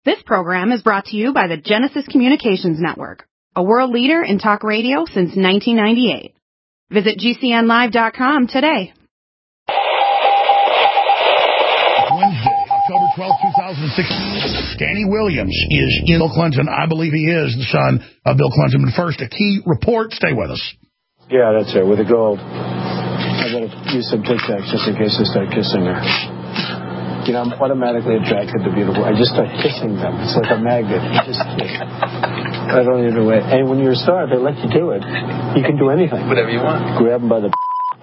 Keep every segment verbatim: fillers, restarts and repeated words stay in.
This program is brought to you by the Genesis Communications Network, a world leader in talk radio since nineteen ninety-eight. Visit G C N live dot com today. Wednesday, October twelfth, twenty sixteen. Danny Williams is in Bill Clinton. I believe he is the son of Bill Clinton. But first, a key report. Stay with us. Yeah, that's it, with the gold. I gotta use some Tic Tacs just in case I start kissing her. You know, I'm automatically attracted to beautiful. I just start kissing them. It's like a magnet. You just kiss. I don't even wait. And when you're a star, they let you do it. You can do anything. Whatever you want. Grab them by the...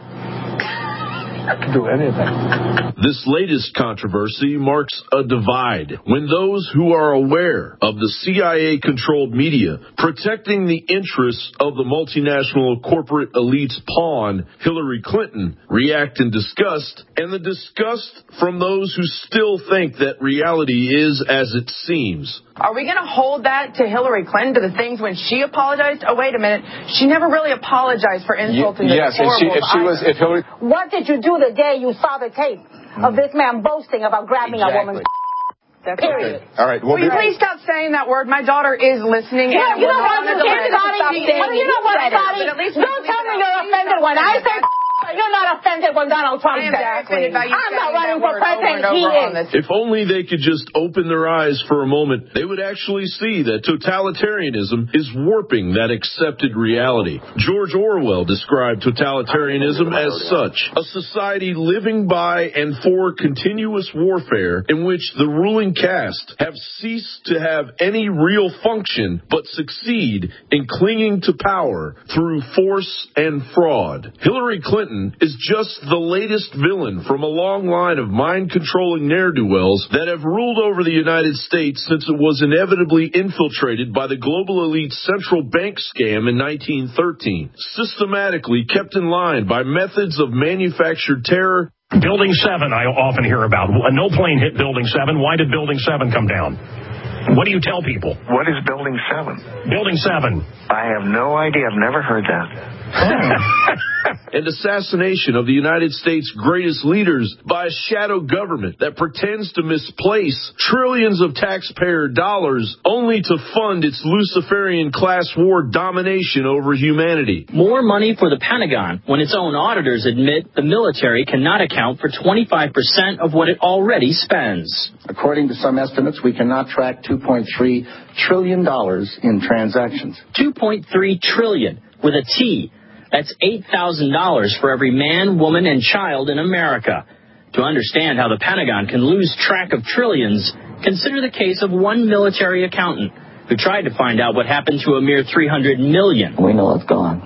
I can do anything. This latest controversy marks a divide when those who are aware of the C I A-controlled media protecting the interests of the multinational corporate elite's pawn, Hillary Clinton, react in disgust, and the disgust from those who still think that reality is as it seems. Are we going to hold that to Hillary Clinton, to the things when she apologized? Oh, wait a minute. She never really apologized for insulting y- yes, the if she, if she was, if Hillary... What did you do the day you saw the tape of this man boasting about grabbing exactly. a woman's That's period? All right. Well, Will you please stop saying that word? My daughter is listening. You know, and you know what, we're not Scotty? gonna You know what, Scotty? Don't tell me you're offended when I say you're not offended when Donald Trump says exactly. I'm not running for president. He is. If only they could just open their eyes for a moment, they would actually see that totalitarianism is warping that accepted reality. George Orwell described totalitarianism as such, a society living by and for continuous warfare in which the ruling caste have ceased to have any real function but succeed in clinging to power through force and fraud. Hillary Clinton is just the latest villain from a long line of mind-controlling ne'er-do-wells that have ruled over the United States since it was inevitably infiltrated by the global elite's central bank scam in nineteen thirteen, systematically kept in line by methods of manufactured terror. Building seven, I often hear about. No plane hit Building seven. Why did Building seven come down? What do you tell people? What is Building seven? Building seven. I have no idea. I've never heard that. And assassination of the United States' greatest leaders by a shadow government that pretends to misplace trillions of taxpayer dollars only to fund its Luciferian class war domination over humanity. More money for the Pentagon when its own auditors admit the military cannot account for twenty-five percent of what it already spends. According to some estimates, we cannot track two point three trillion dollars in transactions. two point three trillion dollars with a T. That's eight thousand dollars for every man, woman, and child in America. To understand how the Pentagon can lose track of trillions, consider the case of one military accountant who tried to find out what happened to a mere three hundred million dollars. We know it's gone,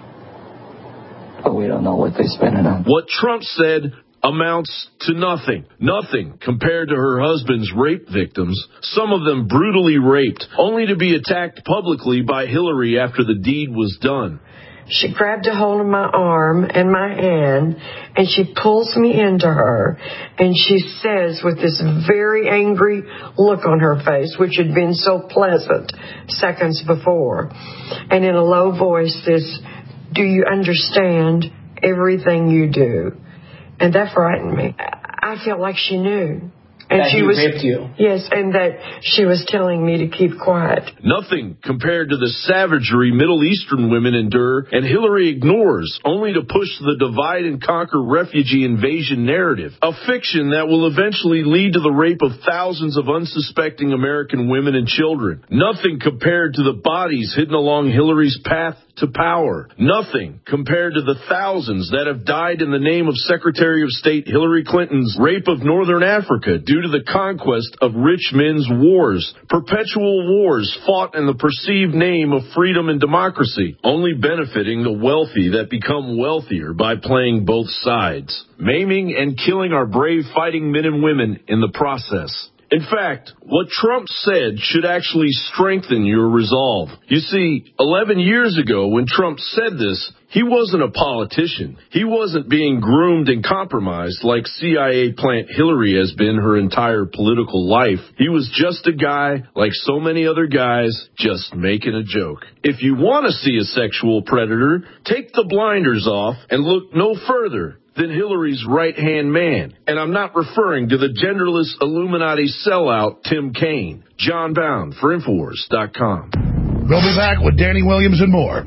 but we don't know what they spent it on. What Trump said amounts to nothing. Nothing compared to her husband's rape victims, some of them brutally raped, only to be attacked publicly by Hillary after the deed was done. She grabbed a hold of my arm and my hand, and she pulls me into her, and she says with this very angry look on her face, which had been so pleasant seconds before, and in a low voice says, "Do you understand everything you do?" And that frightened me. I felt like she knew. And that she he was, raped you. Yes, and that she was telling me to keep quiet. Nothing compared to the savagery Middle Eastern women endure, and Hillary ignores, only to push the divide and conquer refugee invasion narrative, a fiction that will eventually lead to the rape of thousands of unsuspecting American women and children. Nothing compared to the bodies hidden along Hillary's path to power. Nothing compared to the thousands that have died in the name of Secretary of State Hillary Clinton's rape of Northern Africa due to the conquest of rich men's wars. Perpetual wars fought in the perceived name of freedom and democracy, only benefiting the wealthy that become wealthier by playing both sides, maiming and killing our brave fighting men and women in the process. In fact, what Trump said should actually strengthen your resolve. You see, eleven years ago when Trump said this, He wasn't a politician. He wasn't being groomed and compromised like C I A plant Hillary has been her entire political life. He was just a guy like so many other guys, just making a joke. If you want to see a sexual predator, take the blinders off and look no further than Hillary's right-hand man. And I'm not referring to the genderless Illuminati sellout Tim Kaine. John Bound for Infowars dot com. We'll be back with Danny Williams and more.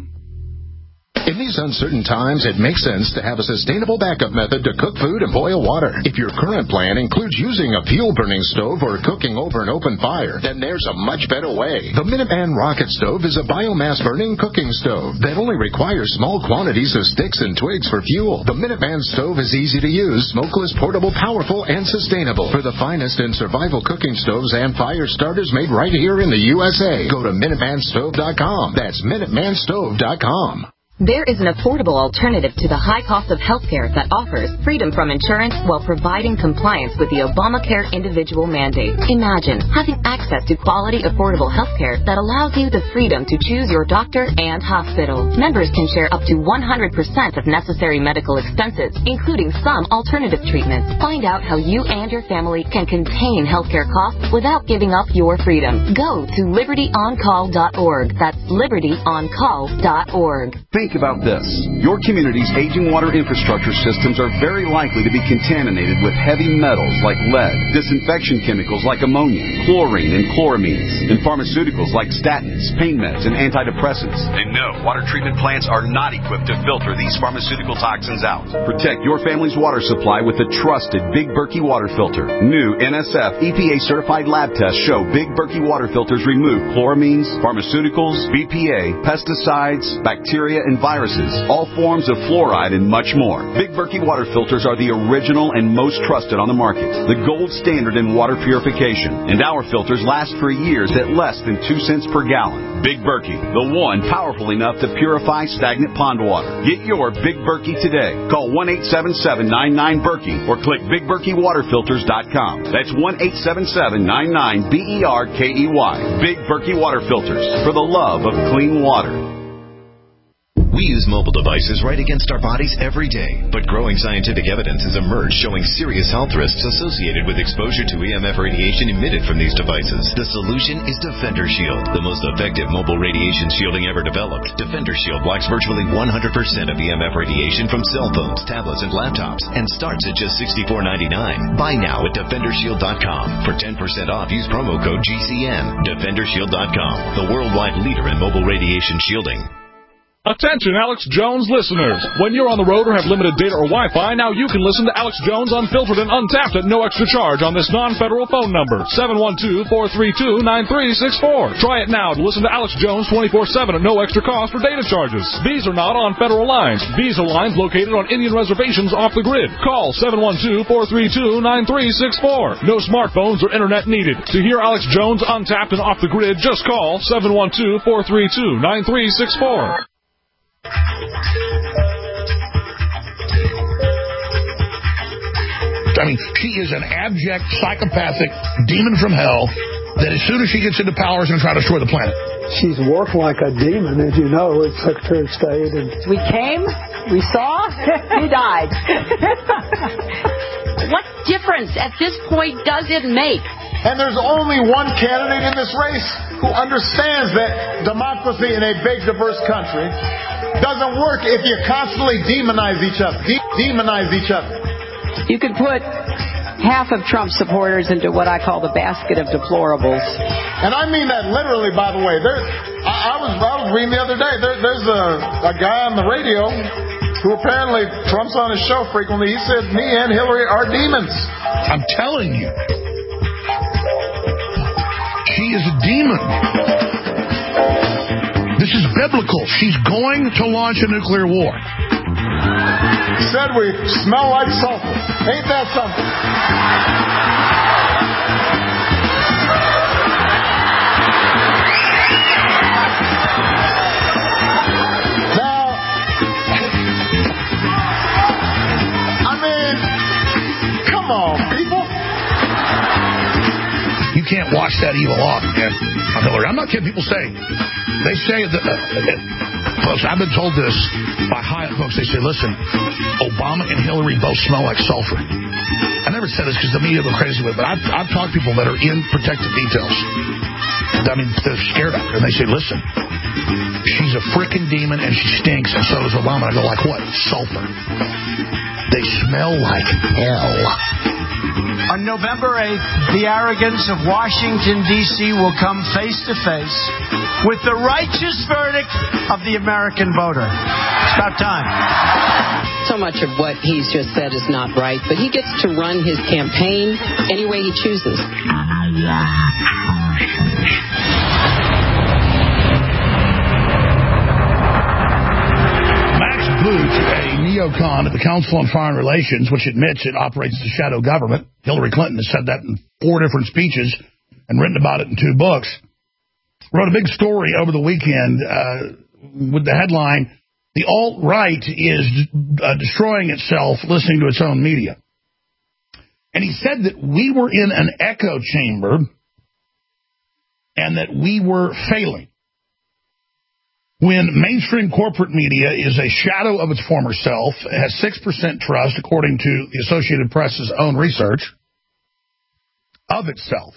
In these uncertain times, it makes sense to have a sustainable backup method to cook food and boil water. If your current plan includes using a fuel-burning stove or cooking over an open fire, then there's a much better way. The Minuteman Rocket Stove is a biomass-burning cooking stove that only requires small quantities of sticks and twigs for fuel. The Minuteman Stove is easy to use, smokeless, portable, powerful, and sustainable. For the finest in survival cooking stoves and fire starters made right here in the U S A, go to Minuteman Stove dot com. That's Minuteman Stove dot com. There is an affordable alternative to the high cost of healthcare that offers freedom from insurance while providing compliance with the Obamacare individual mandate. Imagine having access to quality, affordable healthcare that allows you the freedom to choose your doctor and hospital. Members can share up to one hundred percent of necessary medical expenses, including some alternative treatments. Find out how you and your family can contain healthcare costs without giving up your freedom. Go to liberty on call dot org. That's liberty on call dot org. Think about this. Your community's aging water infrastructure systems are very likely to be contaminated with heavy metals like lead, disinfection chemicals like ammonia, chlorine and chloramines, and pharmaceuticals like statins, pain meds, and antidepressants. And no, water treatment plants are not equipped to filter these pharmaceutical toxins out. Protect your family's water supply with the trusted Big Berkey water filter. New N S F E P A certified lab tests show Big Berkey water filters remove chloramines, pharmaceuticals, B P A, pesticides, bacteria, and viruses, all forms of fluoride, and much more. Big Berkey water filters are the original and most trusted on the market, the gold standard in water purification, and our filters last for years at less than two cents per gallon. Big Berkey, the one powerful enough to purify stagnant pond water. Get your Big Berkey today. Call one eight seven seven, nine nine, Berkey or click big berkey water filters dot com. That's one eight seven seven, nine nine, B E R K E Y. Big Berkey water filters, for the love of clean water. We use mobile devices right against our bodies every day, but growing scientific evidence has emerged showing serious health risks associated with exposure to E M F radiation emitted from these devices. The solution is Defender Shield, the most effective mobile radiation shielding ever developed. Defender Shield blocks virtually one hundred percent of E M F radiation from cell phones, tablets, and laptops, and starts at just sixty-four ninety-nine. Buy now at defender shield dot com. For ten percent off, use promo code G C N. defender shield dot com, the worldwide leader in mobile radiation shielding. Attention, Alex Jones listeners. When you're on the road or have limited data or Wi-Fi, now you can listen to Alex Jones Unfiltered and Untapped at no extra charge on this non-federal phone number, seven one two, four three two, nine three six four. Try it now to listen to Alex Jones twenty-four seven at no extra cost for data charges. These are not on federal lines. These are lines located on Indian reservations off the grid. Call seven one two, four three two, nine three six four. No smartphones or internet needed. To hear Alex Jones Untapped and Off the Grid, just call seven one two, four three two, nine three six four. I mean, she is an abject, psychopathic demon from hell that as soon as she gets into power is going to try to destroy the planet. She's worked like a demon, as you know, as Secretary of State. And we came, we saw, he died. What difference at this point does it make? And there's only one candidate in this race who understands that democracy in a big, diverse country doesn't work if you constantly demonize each other. De- demonize each other. You could put half of Trump supporters into what I call the basket of deplorables. And I mean that literally, by the way. There, I, I was I was reading the other day. There, there's a, a guy on the radio who apparently Trump's on his show frequently. He said, me and Hillary are demons. I'm telling you. She is a demon. This is biblical. She's going to launch a nuclear war. Said we smell like sulfur. Ain't that something? Now, I mean, come on, people. You can't watch that evil off, man. Hillary. I'm not kidding. People say, they say that uh, folks, I've been told this by high folks. They say, listen, Obama and Hillary both smell like sulfur. I never said this because the media go crazy with it, but I've, I've talked to people that are in protective details. I mean, they're scared of her, and they say, listen, she's a frickin' demon, and she stinks, and so does Obama. I go, like what? Sulfur. They smell like hell. On November eighth, the arrogance of Washington, D C will come face to face with the righteous verdict of the American voter. It's about time. So much of what he's just said is not right, but he gets to run his campaign any way he chooses. Max Boot, a neocon at the Council on Foreign Relations, which admits it operates as a shadow government. Hillary Clinton has said that in four different speeches and written about it in two books. Wrote a big story over the weekend uh, with the headline, "The alt-right is uh, destroying itself listening to its own media." And he said that we were in an echo chamber and that we were failing. When mainstream corporate media is a shadow of its former self, it has six percent trust, according to the Associated Press's own research, of itself.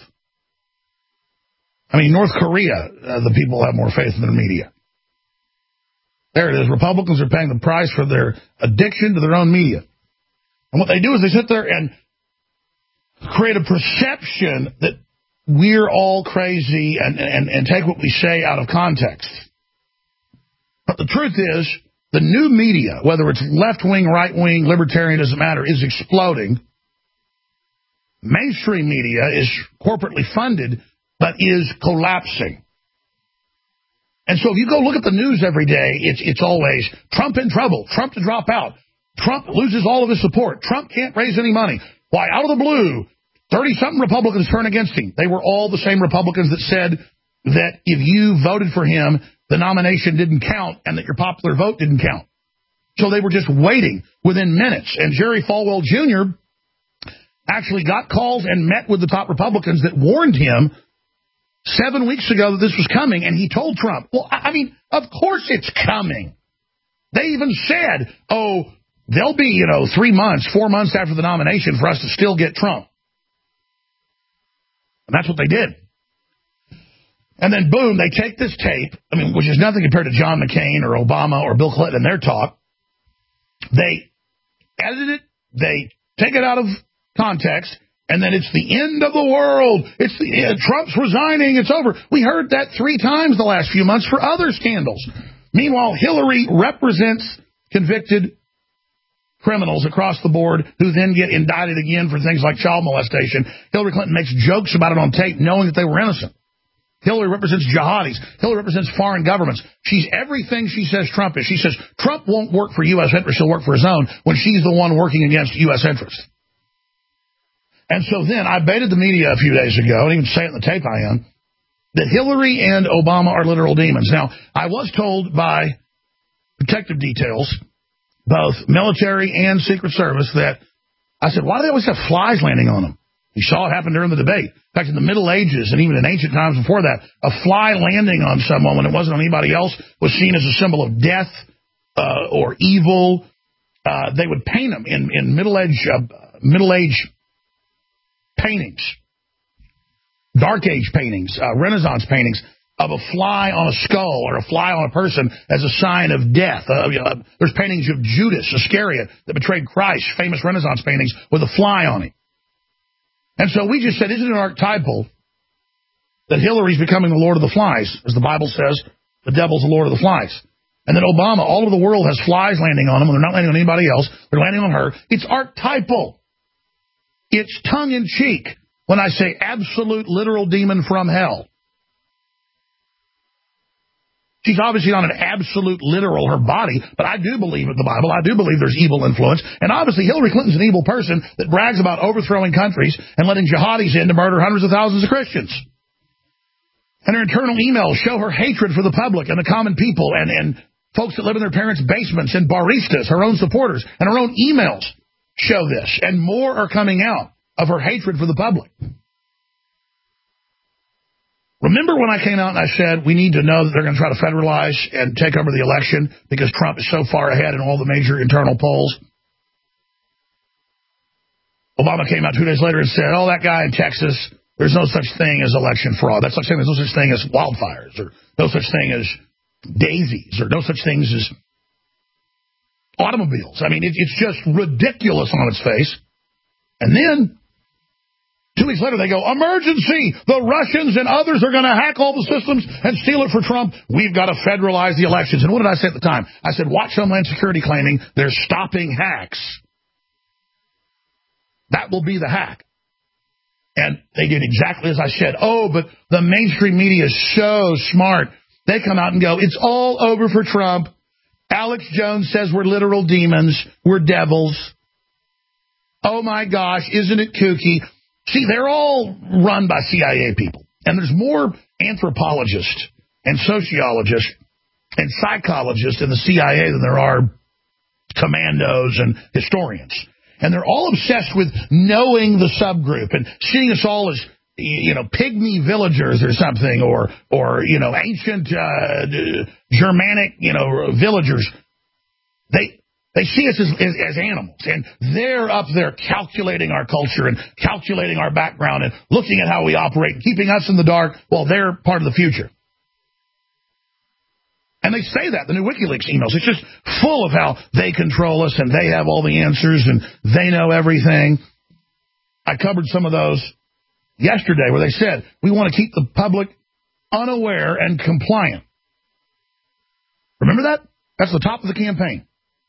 I mean, North Korea, uh, the people have more faith in their media. There it is. Republicans are paying the price for their addiction to their own media. And what they do is they sit there and create a perception that we're all crazy and, and, and take what we say out of context. But the truth is, the new media, whether it's left-wing, right-wing, libertarian, doesn't matter, is exploding. Mainstream media is corporately funded, but is collapsing. And so if you go look at the news every day, it's it's always Trump in trouble, Trump to drop out, Trump loses all of his support, Trump can't raise any money. Why, out of the blue, thirty-something Republicans turn against him. They were all the same Republicans that said that if you voted for him, the nomination didn't count and that your popular vote didn't count. So they were just waiting within minutes. And Jerry Falwell Junior actually got calls and met with the top Republicans that warned him seven weeks ago that this was coming, and he told Trump, well, I mean, of course it's coming. They even said, oh, there'll be, you know, three months, four months after the nomination for us to still get Trump. And that's what they did. And then, boom, they take this tape, I mean, which is nothing compared to John McCain or Obama or Bill Clinton and their talk. They edit it, they take it out of context, and then it's the end of the world. It's the uh, Trump's resigning. It's over. We heard that three times the last few months for other scandals. Meanwhile, Hillary represents convicted criminals across the board who then get indicted again for things like child molestation. Hillary Clinton makes jokes about it on tape knowing that they were innocent. Hillary represents jihadis. Hillary represents foreign governments. She's everything she says Trump is. She says Trump won't work for U S interests. He'll work for his own when she's the one working against U S interests. And so then I baited the media a few days ago, and even say it in the tape I am, that Hillary and Obama are literal demons. Now, I was told by protective details, both military and Secret Service, that I said, why do they always have flies landing on them? You saw it happen during the debate. In fact, in the Middle Ages and even in ancient times before that, a fly landing on someone when it wasn't on anybody else was seen as a symbol of death uh, or evil. Uh, they would paint them in, in Middle Age uh, Middle Age paintings, Dark Age paintings, uh, Renaissance paintings of a fly on a skull or a fly on a person as a sign of death. Uh, uh, there's paintings of Judas Iscariot that betrayed Christ, famous Renaissance paintings with a fly on it. And so we just said, isn't it archetypal that Hillary's becoming the Lord of the Flies? As the Bible says, the devil's the Lord of the Flies. And then Obama, all over the world, has flies landing on him when they're not landing on anybody else. They're landing on her. It's archetypal. It's tongue-in-cheek when I say absolute literal demon from hell. She's obviously not an absolute literal, her body, but I do believe in the Bible. I do believe there's evil influence. And obviously Hillary Clinton's an evil person that brags about overthrowing countries and letting jihadis in to murder hundreds of thousands of Christians. And her internal emails show her hatred for the public and the common people and, and folks that live in their parents' basements and baristas, her own supporters, and her own emails show this. And more are coming out of her hatred for the public. Remember when I came out and I said we need to know that they're going to try to federalize and take over the election because Trump is so far ahead in all the major internal polls? Obama came out two days later and said, oh, that guy in Texas, there's no such thing as election fraud. That's like saying there's no such thing as wildfires or no such thing as daisies or no such things as automobiles. I mean, it, it's just ridiculous on its face. And then two weeks later, they go, emergency! The Russians and others are going to hack all the systems and steal it for Trump. We've got to federalize the elections. And what did I say at the time? I said, watch Homeland Security claiming they're stopping hacks. That will be the hack. And they did exactly as I said. Oh, but the mainstream media is so smart. They come out and go, it's all over for Trump. Alex Jones says we're literal demons. We're devils. Oh, my gosh, isn't it kooky? See, they're all run by C I A people. And there's more anthropologists and sociologists and psychologists in the C I A than there are commandos and historians. And they're all obsessed with knowing the subgroup and seeing us all as, you know, pygmy villagers or something, or, or you know, ancient uh, Germanic, you know, villagers. They they see us as, as, as animals, and they're up there calculating our culture and calculating our background and looking at how we operate and keeping us in the dark while they're part of the future. And they say that, the new WikiLeaks emails. It's just full of how they control us and they have all the answers and they know everything. I covered some of those yesterday where they said, we want to keep the public unaware and compliant. Remember that? That's the top of the campaign.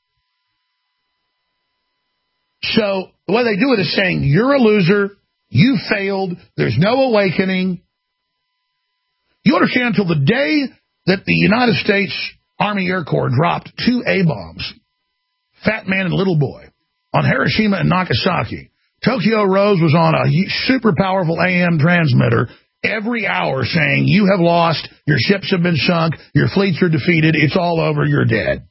So the way they do it is saying, you're a loser, you failed, there's no awakening. You understand, until the day that the United States Army Air Corps dropped two A-bombs, Fat Man and Little Boy, on Hiroshima and Nagasaki, Tokyo Rose was on a super powerful A M transmitter every hour saying, you have lost, your ships have been sunk, your fleets are defeated, it's all over, you're dead.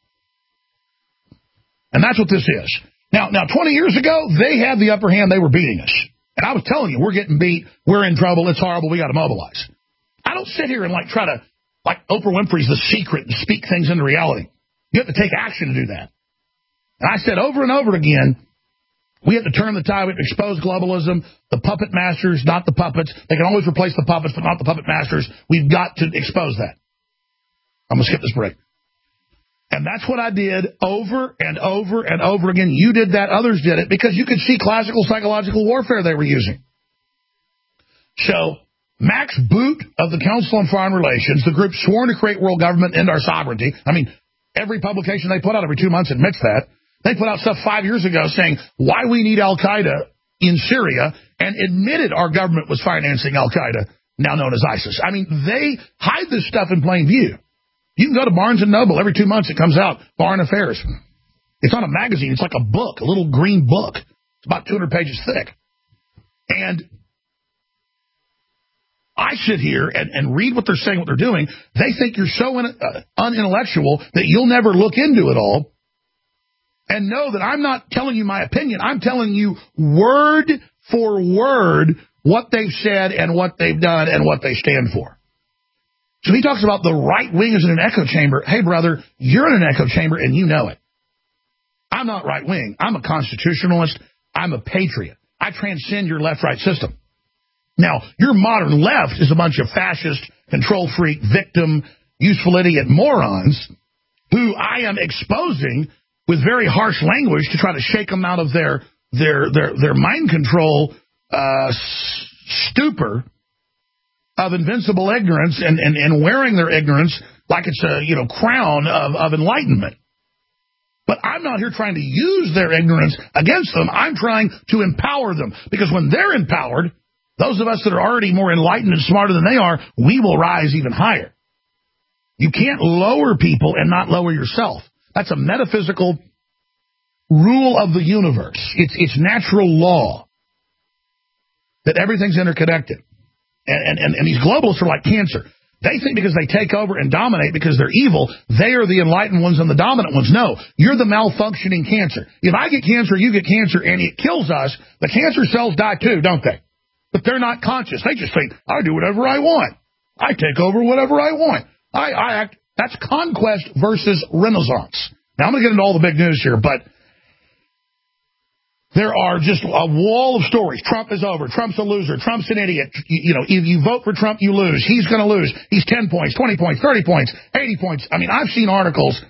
And that's what this is. Now, now, twenty years ago, they had the upper hand, they were beating us. And I was telling you, we're getting beat, we're in trouble, it's horrible, we got to mobilize. I don't sit here and like try to, like Oprah Winfrey's The Secret, and speak things into reality. You have to take action to do that. And I said over and over again, we have to turn the tide, we have to expose globalism, the puppet masters, not the puppets. They can always replace the puppets, but not the puppet masters. We've got to expose that. I'm going to skip this break. And that's what I did over and over and over again. You did that, others did it, because you could see classical psychological warfare they were using. So Max Boot of the Council on Foreign Relations, the group sworn to create world government and our sovereignty. I mean, every publication they put out every two months admits that. They put out stuff five years ago saying why we need Al-Qaeda in Syria, and admitted our government was financing Al-Qaeda, now known as ISIS. I mean, they hide this stuff in plain view. You can go to Barnes and Noble. Every two months it comes out, Foreign Affairs. It's on a magazine. It's like a book, a little green book. It's about two hundred pages thick. And I sit here and, and read what they're saying, what they're doing. They think you're so in, uh, unintellectual that you'll never look into it all. And know that I'm not telling you my opinion. I'm telling you word for word what they've said and what they've done and what they stand for. So he talks about the right wing is in an echo chamber. Hey, brother, you're in an echo chamber and you know it. I'm not right wing. I'm a constitutionalist. I'm a patriot. I transcend your left-right system. Now, your modern left is a bunch of fascist, control freak, victim, useful idiot morons who I am exposing with very harsh language to try to shake them out of their their their, their mind control uh, stupor of invincible ignorance and, and, and wearing their ignorance like it's a you know crown of, of enlightenment. But I'm not here trying to use their ignorance against them. I'm trying to empower them, because when they're empowered, those of us that are already more enlightened and smarter than they are, we will rise even higher. You can't lower people and not lower yourself. That's a metaphysical rule of the universe. It's, it's natural law that everything's interconnected. And, and, and these globalists are like cancer. They think because they take over and dominate because they're evil, they are the enlightened ones and the dominant ones. No, you're the malfunctioning cancer. If I get cancer, you get cancer, and it kills us, the cancer cells die too, don't they? But they're not conscious. They just think, I do whatever I want. I take over whatever I want. I, I act. That's conquest versus renaissance. Now, I'm going to get into all the big news here, but there are just a wall of stories. Trump is over. Trump's a loser. Trump's an idiot. You, you know, if you vote for Trump, you lose. He's going to lose. He's ten points, twenty points, thirty points, eighty points. I mean, I've seen articles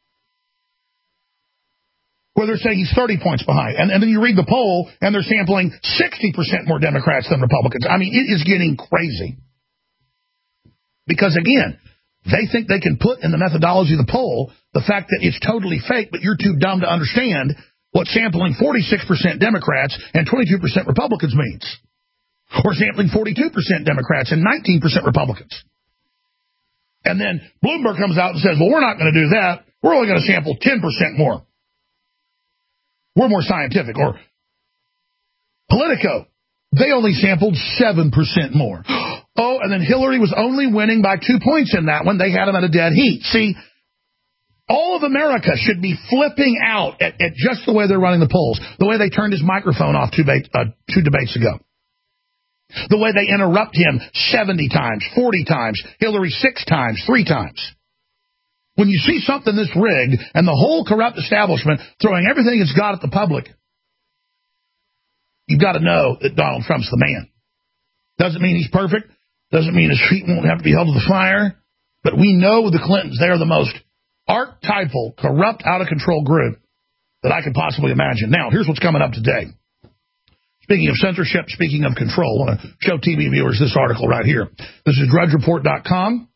where they're saying he's thirty points behind. And, and then you read the poll, and they're sampling sixty percent more Democrats than Republicans. I mean, it is getting crazy. Because, again, they think they can put in the methodology of the poll the fact that it's totally fake, but you're too dumb to understand what sampling forty-six percent Democrats and twenty-two percent Republicans means. Or sampling forty-two percent Democrats and nineteen percent Republicans. And then Bloomberg comes out and says, well, we're not going to do that. We're only going to sample ten percent more. We're more scientific. Or Politico, they only sampled seven percent more. Oh, and then Hillary was only winning by two points in that one. They had him at a dead heat. See, all of America should be flipping out at, at just the way they're running the polls, the way they turned his microphone off two, ba- uh, two debates ago, the way they interrupt him seventy times, forty times, Hillary six times, three times. When you see something this rigged and the whole corrupt establishment throwing everything it's got at the public, you've got to know that Donald Trump's the man. Doesn't mean he's perfect. Doesn't mean his feet won't have to be held to the fire. But we know with the Clintons, they're the most archetypal, corrupt, out-of-control group that I could possibly imagine. Now, here's what's coming up today. Speaking of censorship, speaking of control, I want to show T V viewers this article right here. This is Drudge Report dot com.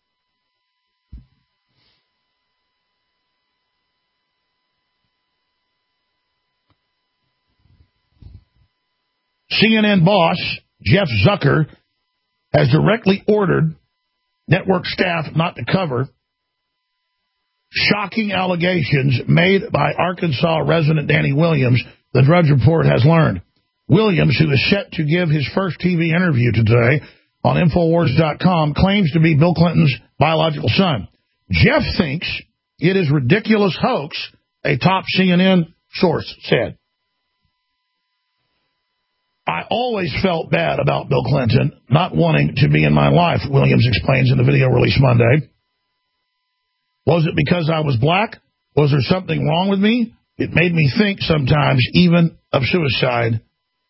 C N N boss Jeff Zucker has directly ordered network staff not to cover shocking allegations made by Arkansas resident Danny Williams, the Drudge Report has learned. Williams, who is set to give his first T V interview today on Infowars dot com, claims to be Bill Clinton's biological son. Jeff thinks it is ridiculous hoax, a top C N N source said. I always felt bad about Bill Clinton not wanting to be in my life, Williams explains in the video released Monday. Was it because I was black? Was there something wrong with me? It made me think sometimes even of suicide.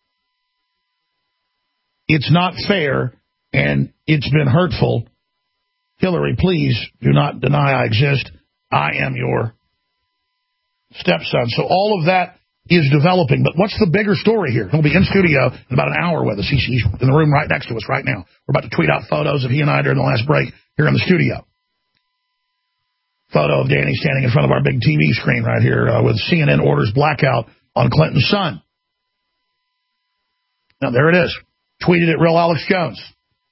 It's not fair, and it's been hurtful. Hillary, please do not deny I exist. I am your stepson. So all of that is developing. But what's the bigger story here? He'll be in studio in about an hour with us. He's, he's in the room right next to us right now. We're about to tweet out photos of he and I during the last break here in the studio. Photo of Danny standing in front of our big T V screen right here uh, with C N N orders blackout on Clinton's son. Now, there it is. Tweeted at Real Alex Jones.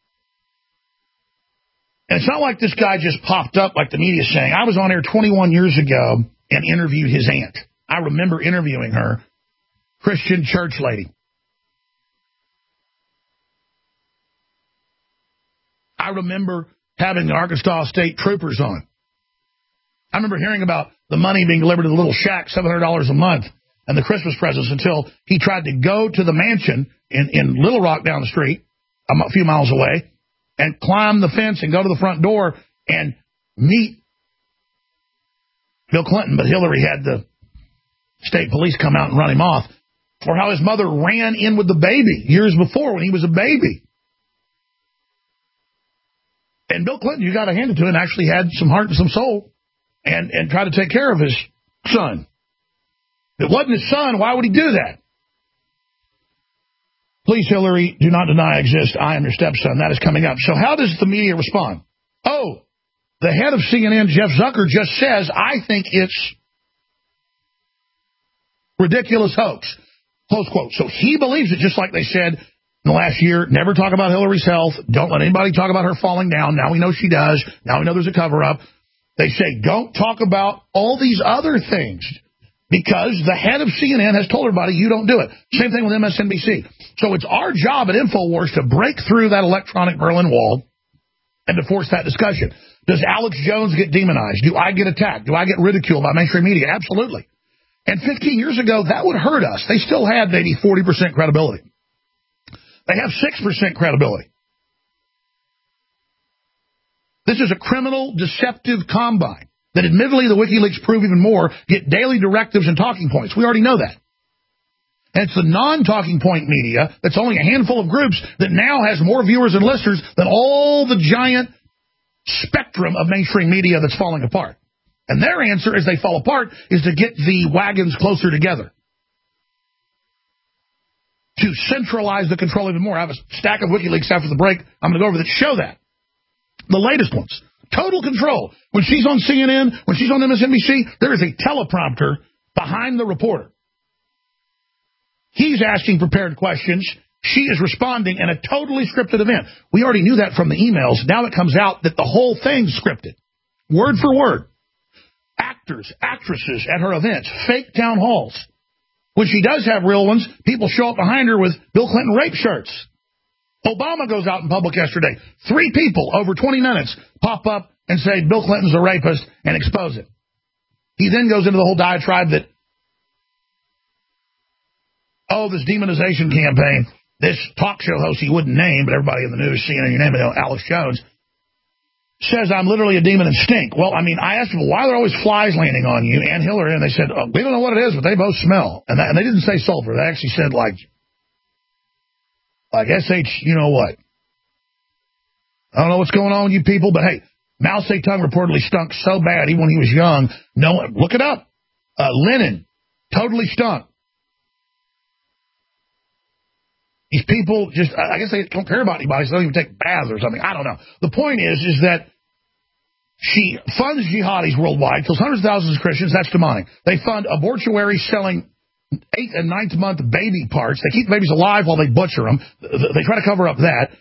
And it's not like this guy just popped up like the media's saying. I was on air twenty-one years ago and interviewed his aunt. I remember interviewing her, Christian church lady. I remember having the Arkansas State Troopers on. I remember hearing about the money being delivered to the little shack, seven hundred dollars a month, and the Christmas presents until he tried to go to the mansion in, in Little Rock down the street, a few miles away, and climb the fence and go to the front door and meet Bill Clinton. But Hillary had the state police come out and run him off, or how his mother ran in with the baby years before when he was a baby. And Bill Clinton, you got to hand it to him, actually had some heart and some soul and, and tried to take care of his son. If it wasn't his son, why would he do that? Please, Hillary, do not deny I exist. I am your stepson. That is coming up. So how does the media respond? Oh, the head of C N N, Jeff Zucker, just says, I think it's ridiculous hoax. Close quote. So he believes it, just like they said in the last year, never talk about Hillary's health. Don't let anybody talk about her falling down. Now we know she does. Now we know there's a cover-up. They say, don't talk about all these other things because the head of C N N has told everybody you don't do it. Same thing with M S N B C. So it's our job at InfoWars to break through that electronic Berlin Wall and to force that discussion. Does Alex Jones get demonized? Do I get attacked? Do I get ridiculed by mainstream media? Absolutely. And fifteen years ago, that would hurt us. They still had maybe forty percent credibility. They have six percent credibility. This is a criminal, deceptive combine that admittedly the WikiLeaks prove even more, get daily directives and talking points. We already know that. And it's the non-talking point media that's only a handful of groups that now has more viewers and listeners than all the giant spectrum of mainstream media that's falling apart. And their answer as they fall apart is to get the wagons closer together, to centralize the control even more. I have a stack of WikiLeaks after the break I'm going to go over that show that. The latest ones. Total control. When she's on C N N, when she's on M S N B C, there is a teleprompter behind the reporter. He's asking prepared questions. She is responding in a totally scripted event. We already knew that from the emails. Now it comes out that the whole thing's scripted. Word for word. Actors, actresses at her events, fake town halls. When she does have real ones, people show up behind her with Bill Clinton rape shirts. Obama goes out in public yesterday. Three people over twenty minutes pop up and say Bill Clinton's a rapist and expose it. He then goes into the whole diatribe that, oh, this demonization campaign, this talk show host he wouldn't name, but everybody in the news, C N N, you name it, Alex Jones, says I'm literally a demon and stink. Well, I mean, I asked them, why are there always flies landing on you and Hillary? And they said, oh, we don't know what it is, but they both smell. And, that, and they didn't say sulfur. They actually said, like, like S H, you know what? I don't know what's going on with you people, but hey, Mao Zedong reportedly stunk so bad, even when he was young. No one, look it up. Uh, Lenin totally stunk. These people just, I guess they don't care about anybody, so they don't even take baths or something. I don't know. The point is, is that she funds jihadis worldwide, kills hundreds of thousands of Christians. That's demonic. They fund abortuaries selling eighth and ninth month baby parts. They keep babies alive while they butcher them. They try to cover up that.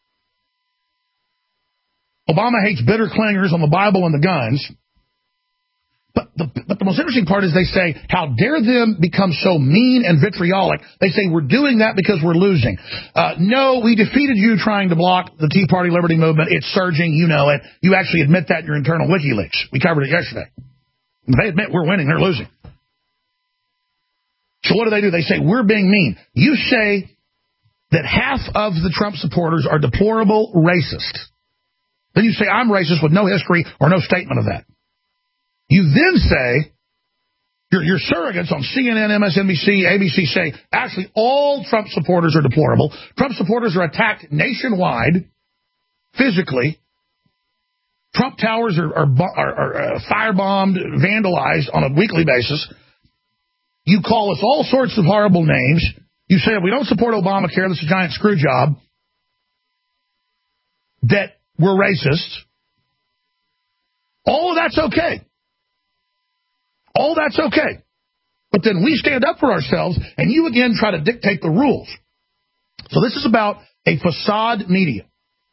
Obama hates bitter clingers on the Bible and the guns. But the, but the most interesting part is they say, how dare them become so mean and vitriolic? They say, we're doing that because we're losing. Uh, no, we defeated you trying to block the Tea Party Liberty Movement. It's surging. You know it. You actually admit that in your internal WikiLeaks. We covered it yesterday. They admit we're winning. They're losing. So what do they do? They say, we're being mean. You say that half of the Trump supporters are deplorable racists. Then you say, I'm racist with no history or no statement of that. You then say, your, your surrogates on C N N, M S N B C, A B C say, actually, all Trump supporters are deplorable. Trump supporters are attacked nationwide, physically. Trump towers are, are, are, are uh, firebombed, vandalized on a weekly basis. You call us all sorts of horrible names. You say, we don't support Obamacare, this is a giant screw job, that we're racist. All of that's okay. All that's okay. But then we stand up for ourselves, and you again try to dictate the rules. So this is about a facade media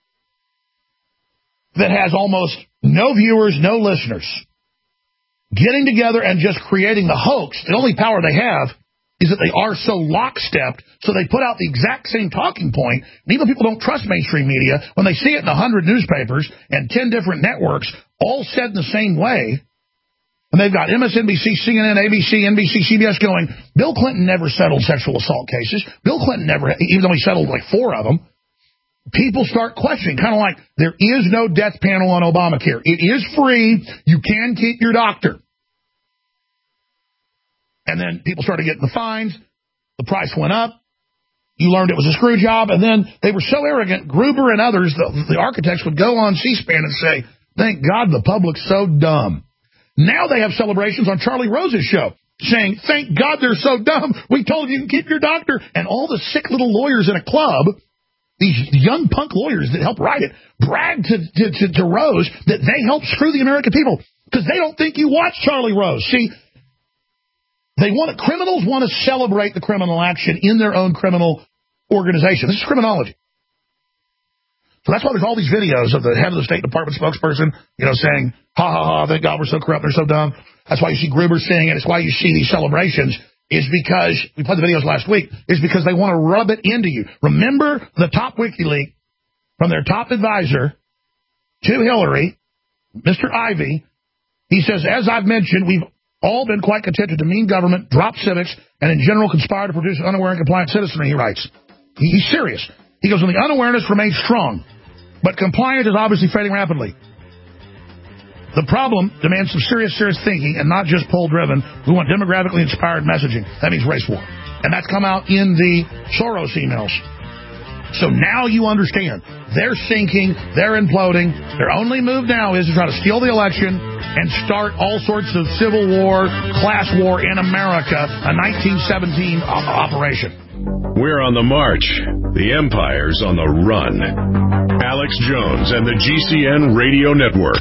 that has almost no viewers, no listeners, getting together and just creating the hoax. The only power they have is that they are so lockstepped, so they put out the exact same talking point, and even people don't trust mainstream media, when they see it in a hundred newspapers and ten different networks, all said in the same way. And they've got M S N B C, C N N, A B C, N B C, C B S going, Bill Clinton never settled sexual assault cases. Bill Clinton never, even though he settled like four of them. People start questioning, kind of like, there is no death panel on Obamacare. It is free. You can keep your doctor. And then people started getting the fines. The price went up. You learned it was a screw job. And then they were so arrogant, Gruber and others, the, the architects would go on C-SPAN and say, thank God the public's so dumb. Now they have celebrations on Charlie Rose's show saying, thank God they're so dumb. We told you you can keep your doctor. And all the sick little lawyers in a club, these young punk lawyers that helped write it, bragged to, to, to, to Rose that they helped screw the American people because they don't think you watch Charlie Rose. See, they want to, criminals want to celebrate the criminal action in their own criminal organization. This is criminology. So that's why there's all these videos of the head of the State Department spokesperson, you know, saying, ha, ha, ha, thank God we're so corrupt, they're so dumb. That's why you see Gruber saying it. It's why you see these celebrations, is because, we played the videos last week, is because they want to rub it into you. Remember the top WikiLeaks from their top advisor to Hillary, Mister Ivey. He says, as I've mentioned, we've all been quite content to demean government, drop civics, and in general conspire to produce an unaware and compliant citizenry, he writes. He's serious. He goes, and the unawareness remains strong, but compliance is obviously fading rapidly. The problem demands some serious, serious thinking and not just poll-driven. We want demographically inspired messaging. That means race war. And that's come out in the Soros emails. So now you understand. They're sinking. They're imploding. Their only move now is to try to steal the election and start all sorts of civil war, class war in America, a nineteen seventeen operation. We're on the march. The empire's on the run. Alex Jones and the G C N Radio Network.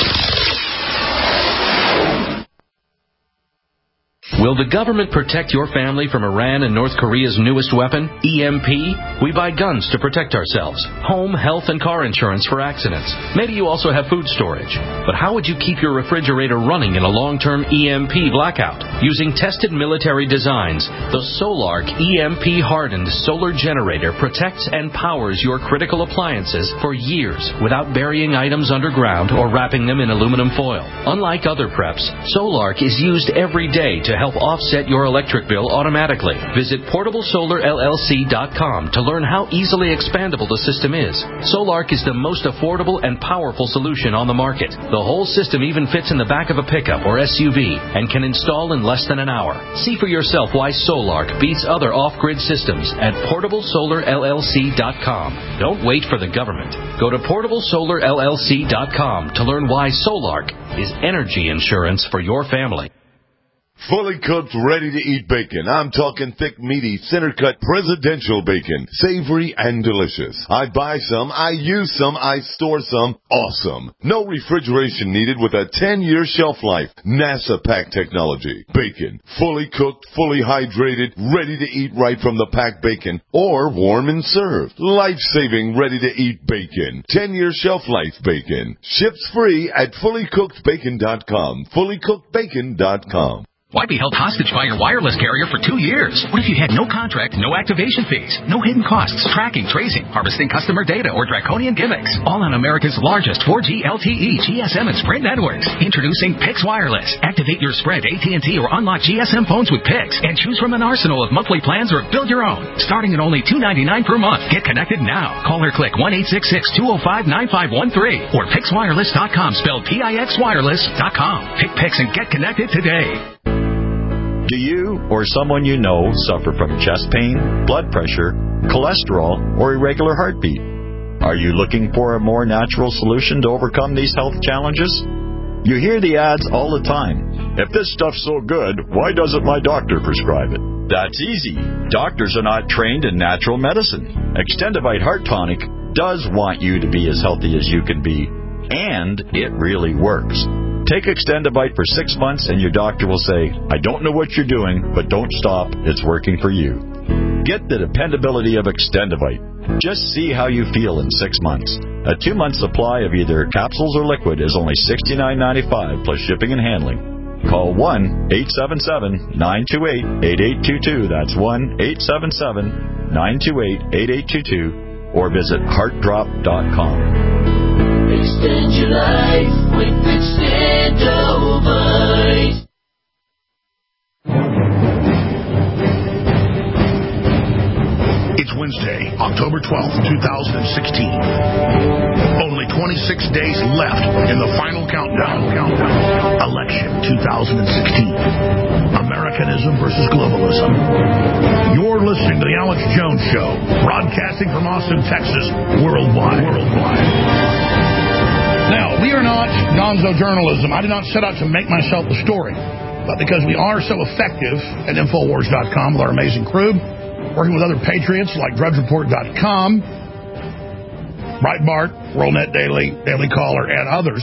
Will the government protect your family from Iran and North Korea's newest weapon, E M P? We buy guns to protect ourselves, home, health, and car insurance for accidents. Maybe you also have food storage. But how would you keep your refrigerator running in a long-term E M P blackout? Using tested military designs, the Solark E M P-hardened solar generator protects and powers your critical appliances for years without burying items underground or wrapping them in aluminum foil. Unlike other preps, Solark is used every day to help offset your electric bill automatically. Visit portable solar L L C dot com to learn how easily expandable the system is. Solark is the most affordable and powerful solution on the market. The whole system even fits in the back of a pickup or S U V and can install in less than an hour. See for yourself why Solark beats other off-grid systems at portable solar L L C dot com. Don't wait for the government. Go to portable solar L L C dot com to learn why Solark is energy insurance for your family. Fully cooked, ready-to-eat bacon. I'm talking thick, meaty, center-cut presidential bacon. Savory and delicious. I buy some, I use some, I store some. Awesome. No refrigeration needed with a ten-year shelf life. NASA pack technology. Bacon. Fully cooked, fully hydrated, ready to eat right from the packed bacon. Or warm and served. Life-saving, ready-to-eat bacon. ten-year shelf life bacon. Ships free at fully cooked bacon dot com. fully cooked bacon dot com. Why be held hostage by your wireless carrier for two years? What if you had no contract, no activation fees, no hidden costs, tracking, tracing, harvesting customer data, or draconian gimmicks? All on America's largest four G L T E, G S M, and Sprint networks. Introducing Pix Wireless. Activate your Sprint, A T and T, or unlock G S M phones with Pix, and choose from an arsenal of monthly plans or build your own. Starting at only two ninety-nine per month. Get connected now. Call or click one eight six six, two oh five, nine five one three or pix wireless dot com, spelled P I X wireless dot com. Pick Pix and get connected today. Do you or someone you know suffer from chest pain, blood pressure, cholesterol, or irregular heartbeat? Are you looking for a more natural solution to overcome these health challenges? You hear the ads all the time. If this stuff's so good, why doesn't my doctor prescribe it? That's easy. Doctors are not trained in natural medicine. Extendivite Heart Tonic does want you to be as healthy as you can be, and it really works. Take Extendivite for six months and your doctor will say, I don't know what you're doing, but don't stop. It's working for you. Get the dependability of Extendivite. Just see how you feel in six months. A two-month supply of either capsules or liquid is only sixty-nine ninety-five plus shipping and handling. Call one eight seven seven, nine two eight, eight eight two two. That's one eight seven seven, nine two eight, eight eight two two or visit heart drop dot com. Extend your life with Extendovite. It's Wednesday, October twelfth, twenty sixteen. Only twenty-six days left in the final countdown. countdown. Election twenty sixteen. Americanism versus globalism. You're listening to the Alex Jones Show, broadcasting from Austin, Texas, worldwide. Worldwide. Now, we are not gonzo journalism. I did not set out to make myself the story. But because we are so effective at Infowars dot com with our amazing crew, working with other patriots like Drudge Report dot com, Breitbart, WorldNet Daily, Daily Caller, and others,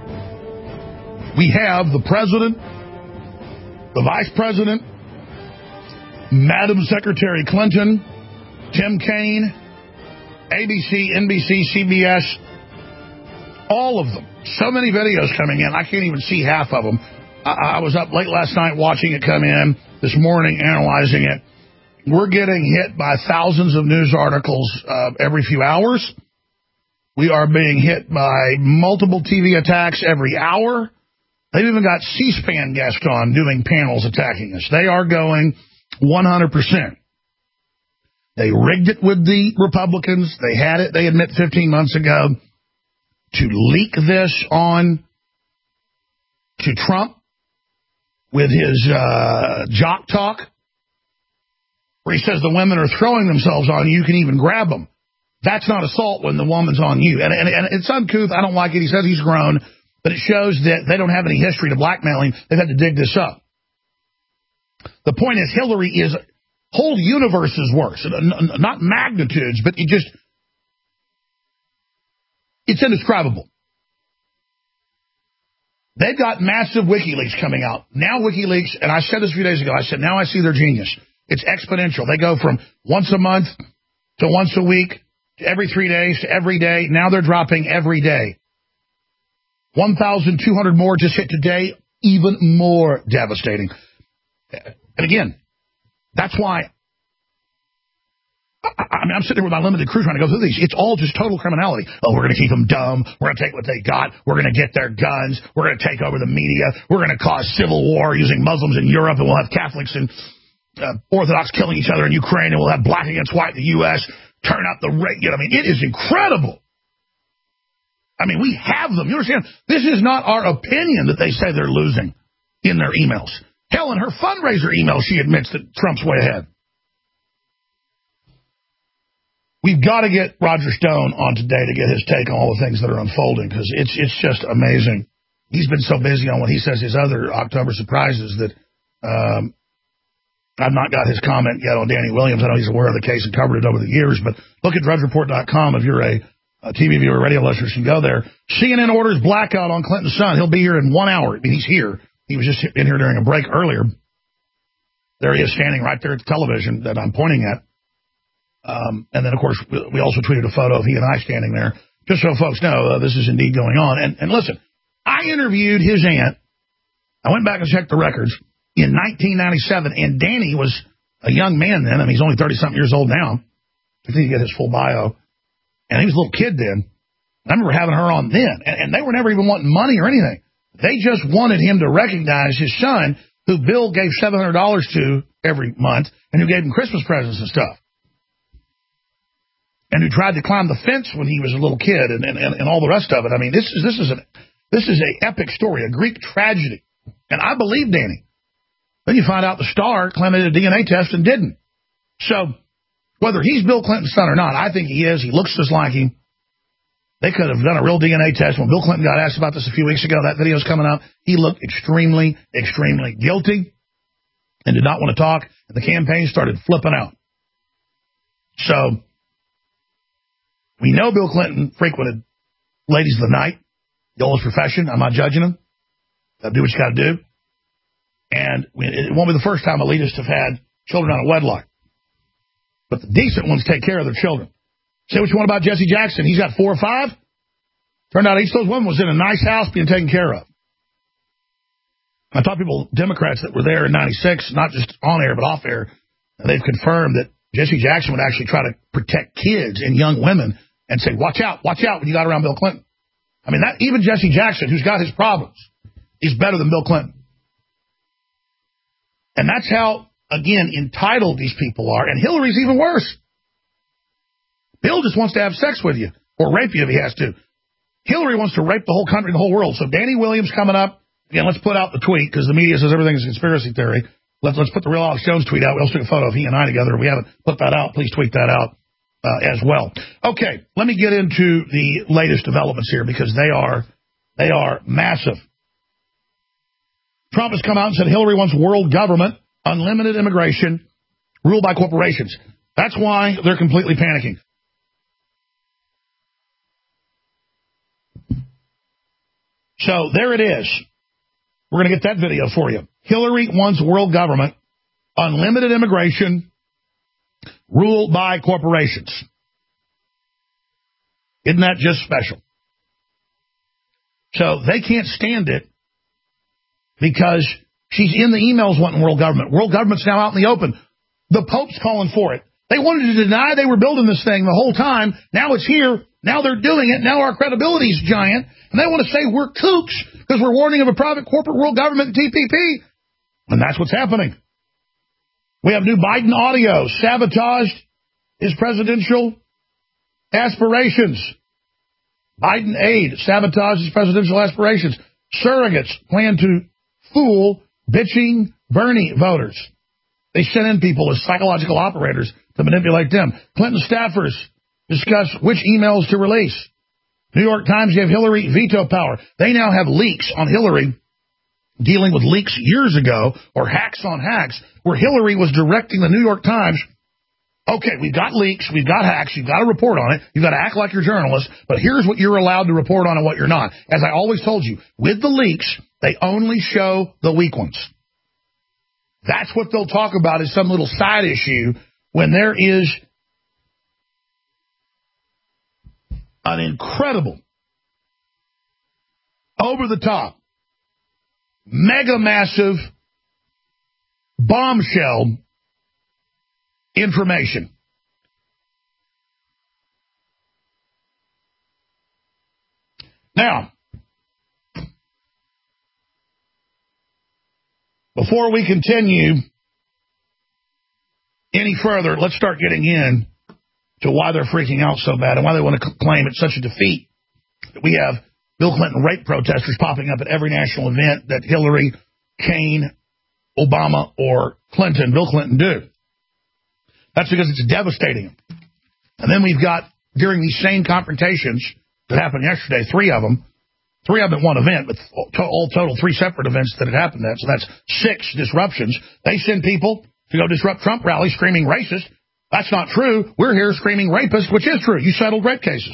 we have the President, the Vice President, Madam Secretary Clinton, Tim Kaine, A B C, N B C, C B S, all of them. So many videos coming in, I can't even see half of them. I, I was up late last night watching it come in, this morning analyzing it. We're getting hit by thousands of news articles uh, every few hours. We are being hit by multiple T V attacks every hour. They've even got C-SPAN guests on doing panels attacking us. They are going one hundred percent. They rigged it with the Republicans. They had it, they admit, fifteen months ago to leak this on to Trump with his uh, jock talk, where he says the women are throwing themselves on you, you can even grab them. That's not assault when the woman's on you. And, and, and it's uncouth. I don't like it. He says he's grown, but it shows that they don't have any history to blackmailing. They've had to dig this up. The point is, Hillary is whole universes worse. Not magnitudes, but it just, it's indescribable. They've got massive WikiLeaks coming out. Now WikiLeaks, and I said this a few days ago, I said, now I see their genius. It's exponential. They go from once a month to once a week to every three days to every day. Now they're dropping every day. one thousand two hundred more just hit today, even more devastating. And again, that's why I, I mean, I'm sitting there with my limited crew trying to go through these. It's all just total criminality. Oh, we're going to keep them dumb. We're going to take what they got. We're going to get their guns. We're going to take over the media. We're going to cause civil war using Muslims in Europe, and we'll have Catholics and uh, Orthodox killing each other in Ukraine, and we'll have black against white in the U S Turn up the rate. You know, I mean, it is incredible. I mean, we have them. You understand? This is not our opinion that they say they're losing in their emails. Hell, in her fundraiser email, she admits that Trump's way ahead. We've got to get Roger Stone on today to get his take on all the things that are unfolding, because it's it's just amazing. He's been so busy on what he says his other October surprises that um, I've not got his comment yet on Danny Williams. I know he's aware of the case and covered it over the years, but look at drudge report dot com if you're a, a T V viewer, radio listeners can go there. C N N orders blackout on Clinton's son. He'll be here in one hour. I mean, he's here. He was just in here during a break earlier. There he is standing right there at the television that I'm pointing at. Um, and then, of course, we also tweeted a photo of he and I standing there, just so folks know uh, this is indeed going on. And, and listen, I interviewed his aunt. I went back and checked the records in nineteen ninety-seven, and Danny was a young man then. I mean, he's only thirty-something years old now. I think you get his full bio. And he was a little kid then. I remember having her on then, and, and they were never even wanting money or anything. They just wanted him to recognize his son, who Bill gave seven hundred dollars to every month, and who gave him Christmas presents and stuff. And who tried to climb the fence when he was a little kid, and, and, and all the rest of it. I mean, this is this is an this is a epic story, a Greek tragedy. And I believe Danny. Then you find out the star claimed a D N A test and didn't. So whether he's Bill Clinton's son or not, I think he is. He looks just like him. They could have done a real D N A test. When Bill Clinton got asked about this a few weeks ago, that video's coming up. He looked extremely, extremely guilty and did not want to talk. And the campaign started flipping out. So we know Bill Clinton frequented ladies of the night, the oldest profession. I'm not judging him. Gotta do what you gotta do. And it won't be the first time elitists have had children out of wedlock. But the decent ones take care of their children. Say what you want about Jesse Jackson. He's got four or five. Turned out each of those women was in a nice house being taken care of. I taught people, Democrats that were there in ninety-six, not just on air but off air, they've confirmed that Jesse Jackson would actually try to protect kids and young women and say, watch out, watch out when you got around Bill Clinton. I mean, that even Jesse Jackson, who's got his problems, is better than Bill Clinton. And that's how, again, entitled these people are. And Hillary's even worse. Bill just wants to have sex with you or rape you if he has to. Hillary wants to rape the whole country and the whole world. So Danny Williams coming up. Again, let's put out the tweet because the media says everything is a conspiracy theory. Let's, let's put the real Alex Jones tweet out. We also took a photo of he and I together. We haven't put that out. Please tweet that out uh, as well. Okay, let me get into the latest developments here because they are they are massive. Trump has come out and said Hillary wants world government, unlimited immigration, ruled by corporations. That's why they're completely panicking. So there it is. We're going to get that video for you. Hillary wants world government, unlimited immigration, ruled by corporations. Isn't that just special? So they can't stand it because she's in the emails wanting world government. World government's now out in the open. The Pope's calling for it. They wanted to deny they were building this thing the whole time. Now it's here. Now they're doing it. Now our credibility's giant. And they want to say we're kooks because we're warning of a private corporate world government T P P. And that's what's happening. We have new Biden audio sabotaged his presidential aspirations. Biden aide sabotages presidential aspirations. Surrogates plan to fool bitching Bernie voters. They sent in people as psychological operators to manipulate them. Clinton staffers discuss which emails to release. New York Times gave Hillary veto power. They now have leaks on Hillary, dealing with leaks years ago, or hacks on hacks, where Hillary was directing the New York Times, okay, we've got leaks, we've got hacks, you've got to report on it, you've got to act like you're journalists, but here's what you're allowed to report on and what you're not. As I always told you, with the leaks, they only show the weak ones. That's what they'll talk about as some little side issue when there is an incredible, over-the-top, mega massive bombshell information. Now, before we continue any further, let's start getting in to why they're freaking out so bad and why they want to claim it's such a defeat that we have Bill Clinton rape protesters popping up at every national event that Hillary, Kane, Obama, or Clinton, Bill Clinton do. That's because it's devastating. And then we've got, during these same confrontations that happened yesterday, three of them, three of them at one event, but all total three separate events that had happened at, so that's six disruptions. They send people to go disrupt Trump rallies screaming racist. That's not true. We're here screaming rapist, which is true. You settled rape cases.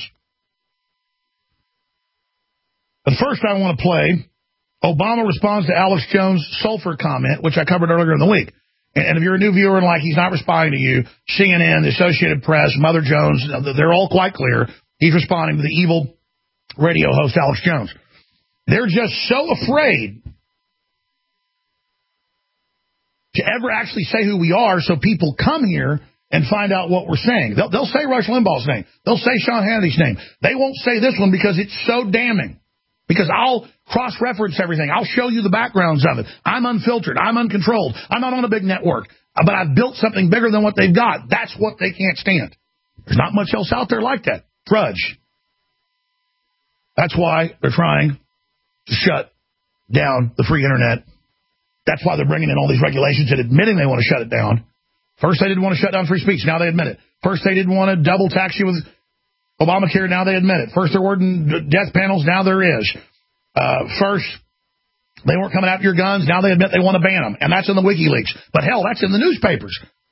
But first I want to play Obama responds to Alex Jones' sulfur comment, which I covered earlier in the week. And if you're a new viewer and like he's not responding to you, C N N, the Associated Press, Mother Jones, they're all quite clear. He's responding to the evil radio host Alex Jones. They're just so afraid to ever actually say who we are so people come here and find out what we're saying. They'll, they'll say Rush Limbaugh's name. They'll say Sean Hannity's name. They won't say this one because it's so damning. Because I'll cross-reference everything. I'll show you the backgrounds of it. I'm unfiltered. I'm uncontrolled. I'm not on a big network. But I've built something bigger than what they've got. That's what they can't stand. There's not much else out there like that. Drudge. That's why they're trying to shut down the free internet. That's why they're bringing in all these regulations and admitting they want to shut it down. First, they didn't want to shut down free speech. Now they admit it. First, they didn't want to double tax you with Obamacare. Now they admit it. First, there weren't death panels. Now there is. Uh, first, they weren't coming after your guns. Now they admit they want to ban them. And that's in the WikiLeaks. But hell, that's in the newspapers.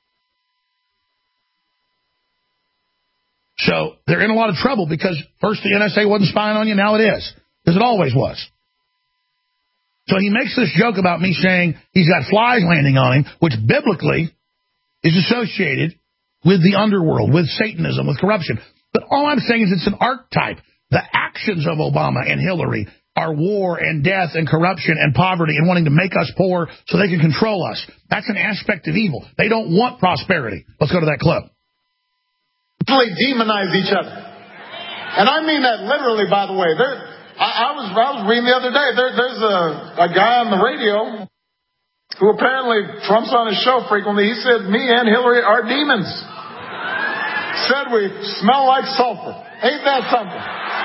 So they're in a lot of trouble because first the N S A wasn't spying on you. Now it is. Because it always was. So he makes this joke about me saying he's got flies landing on him, which biblically is associated with the underworld, with Satanism, with corruption. But all I'm saying is it's an archetype. The actions of Obama and Hillary are war and death and corruption and poverty and wanting to make us poor so they can control us. That's an aspect of evil. They don't want prosperity. Let's go to that clip. Really demonize each other. And I mean that literally, by the way. There, I, I, was, I was reading the other day, there, there's a, a guy on the radio who apparently Trump's on his show frequently. He said, me and Hillary are demons. Said we smell like sulfur. Ain't that something?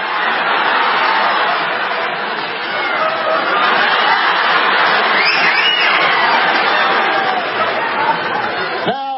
Now,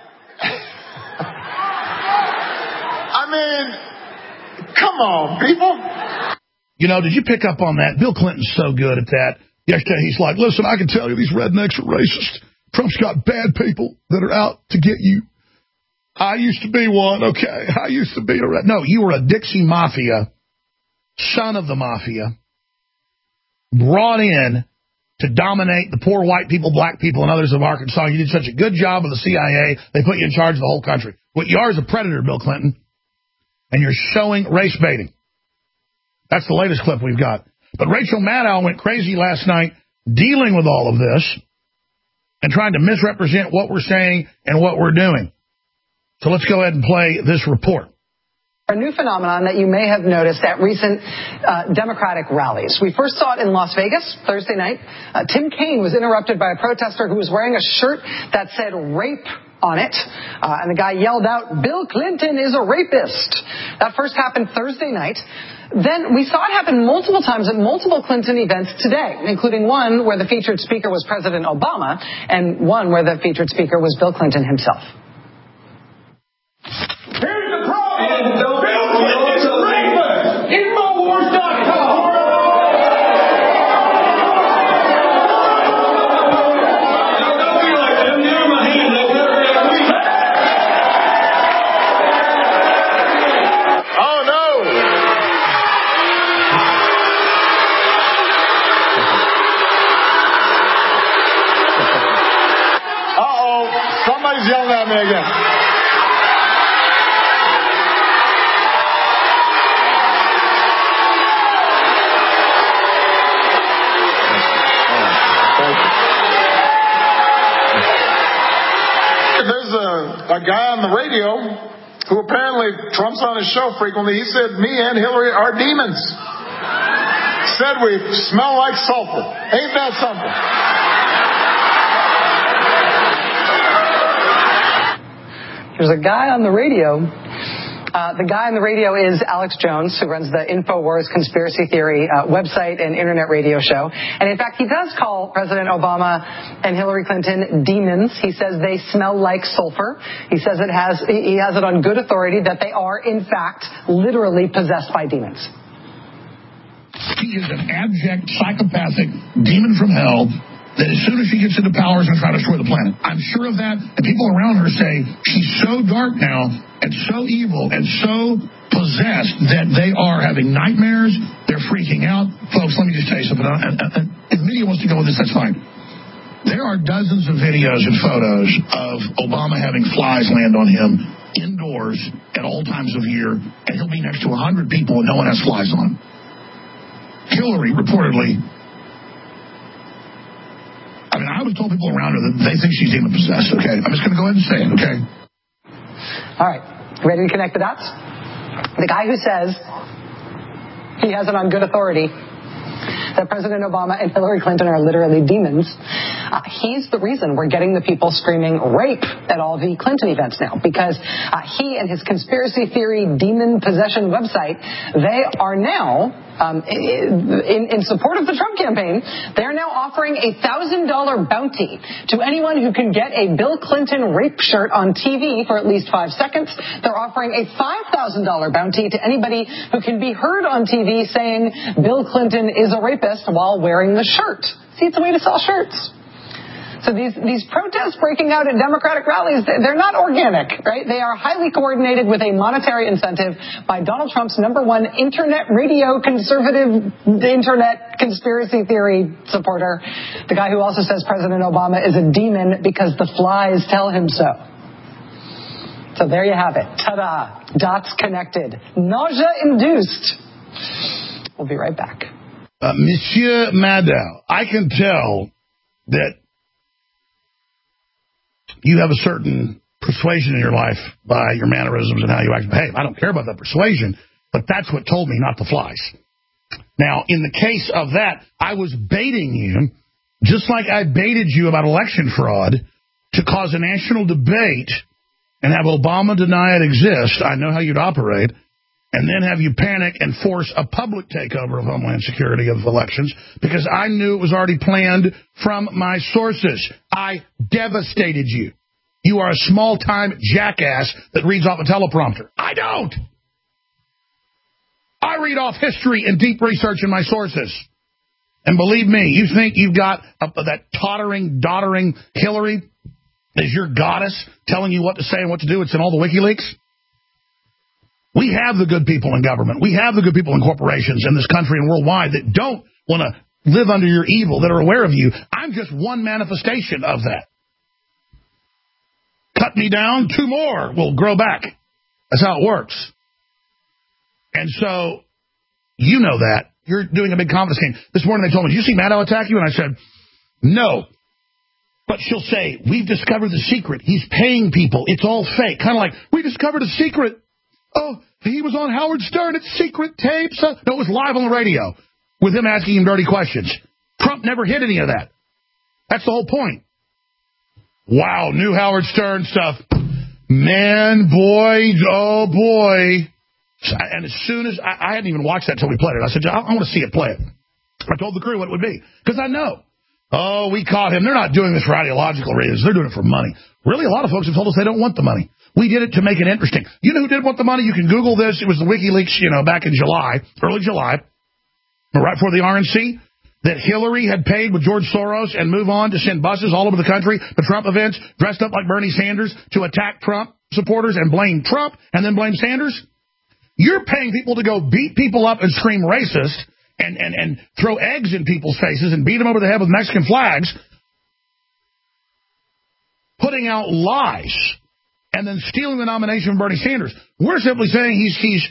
I mean, come on, people. You know, did you pick up on that? Bill Clinton's so good at that. Yesterday, he's like, listen, I can tell you these rednecks are racist. Trump's got bad people that are out to get you. I used to be one, okay. I used to be a red. No, you were a Dixie Mafia, son of the Mafia, brought in to dominate the poor white people, black people, and others of Arkansas. You did such a good job with the C I A, they put you in charge of the whole country. What you are is a predator, Bill Clinton, and you're showing race baiting. That's the latest clip we've got. But Rachel Maddow went crazy last night dealing with all of this and trying to misrepresent what we're saying and what we're doing. So let's go ahead and play this report. A new phenomenon that you may have noticed at recent uh, Democratic rallies. We first saw it in Las Vegas Thursday night. Uh, Tim Kaine was interrupted by a protester who was wearing a shirt that said rape on it, uh, and the guy yelled out, "Bill Clinton is a rapist." That first happened Thursday night. Then we saw it happen multiple times at multiple Clinton events today, including one where the featured speaker was President Obama and one where the featured speaker was Bill Clinton himself. Here's the problem. Bill Clinton is a rapist. Infowars dot com. Somebody's yelling at me again. There's a, a guy on the radio who apparently Trump's on his show frequently. He said, me and Hillary are demons. Said we smell like sulfur. Ain't that something? There's a guy on the radio. Uh, the guy on the radio is Alex Jones, who runs the InfoWars Conspiracy Theory uh, website and internet radio show. And in fact, he does call President Obama and Hillary Clinton demons. He says they smell like sulfur. He says it has, he has it on good authority that they are, in fact, literally possessed by demons. He is an abject, psychopathic demon from hell that as soon as she gets into power is going to try to destroy the planet. I'm sure of that. And people around her say she's so dark now and so evil and so possessed that they are having nightmares. They're freaking out. Folks, let me just tell you something. And, and, and if media wants to go with this, that's fine. There are dozens of videos and photos of Obama having flies land on him indoors at all times of year, and he'll be next to one hundred people and no one has flies on him. Hillary reportedly... I mean, I was told people around her that they think she's demon possessed, okay? I'm just going to go ahead and say it, okay? All right. Ready to connect the dots? The guy who says he has it on good authority that President Obama and Hillary Clinton are literally demons, uh, he's the reason we're getting the people screaming rape at all the Clinton events now, because uh, he and his conspiracy theory demon possession website, they are now... Um, in, in support of the Trump campaign, they're now offering a one thousand dollars bounty to anyone who can get a Bill Clinton rape shirt on T V for at least five seconds. They're offering a five thousand dollars bounty to anybody who can be heard on T V saying Bill Clinton is a rapist while wearing the shirt. See, it's a way to sell shirts. So these, these protests breaking out at Democratic rallies, they're not organic, right? They are highly coordinated with a monetary incentive by Donald Trump's number one internet radio conservative internet conspiracy theory supporter, the guy who also says President Obama is a demon because the flies tell him so. So there you have it. Ta-da. Dots connected. Nausea-induced. We'll be right back. Uh, Monsieur Maddow, I can tell that you have a certain persuasion in your life by your mannerisms and how you act and behave. I don't care about that persuasion, but that's what told me not to flies. Now, in the case of that, I was baiting you, just like I baited you about election fraud, to cause a national debate and have Obama deny it exists. I know how you'd operate. And then have you panic and force a public takeover of Homeland Security of elections, because I knew it was already planned from my sources. I devastated you. You are a small-time jackass that reads off a teleprompter. I don't. I read off history and deep research in my sources. And believe me, you think you've got a, that tottering, doddering Hillary as your goddess telling you what to say and what to do? It's in all the WikiLeaks. We have the good people in government. We have the good people in corporations in this country and worldwide that don't want to live under your evil, that are aware of you. I'm just one manifestation of that. Cut me down, two more will grow back. That's how it works. And so, you know that. You're doing a big confidence game. This morning they told me, did you see Maddow attack you? And I said, no. But she'll say, we've discovered the secret. He's paying people. It's all fake. Kind of like, we discovered a secret. Oh, he was on Howard Stern. It's secret tapes. No, it was live on the radio with him asking him dirty questions. Trump never hid any of that. That's the whole point. Wow, new Howard Stern stuff. Man, boy, oh, boy. And as soon as, I, I hadn't even watched that until we played it. I said, I, I want to see it play it. I told the crew what it would be. Because I know. Oh, we caught him. They're not doing this for ideological reasons. They're doing it for money. Really, a lot of folks have told us they don't want the money. We did it to make it interesting. You know who did want the money? You can Google this. It was the WikiLeaks, you know, back in July, early July, right before the R N C, that Hillary had paid with George Soros and Move On to send buses all over the country to Trump events, dressed up like Bernie Sanders to attack Trump supporters and blame Trump and then blame Sanders. You're paying people to go beat people up and scream racist and, and, and throw eggs in people's faces and beat them over the head with Mexican flags, putting out lies, and then stealing the nomination from Bernie Sanders. We're simply saying he's he's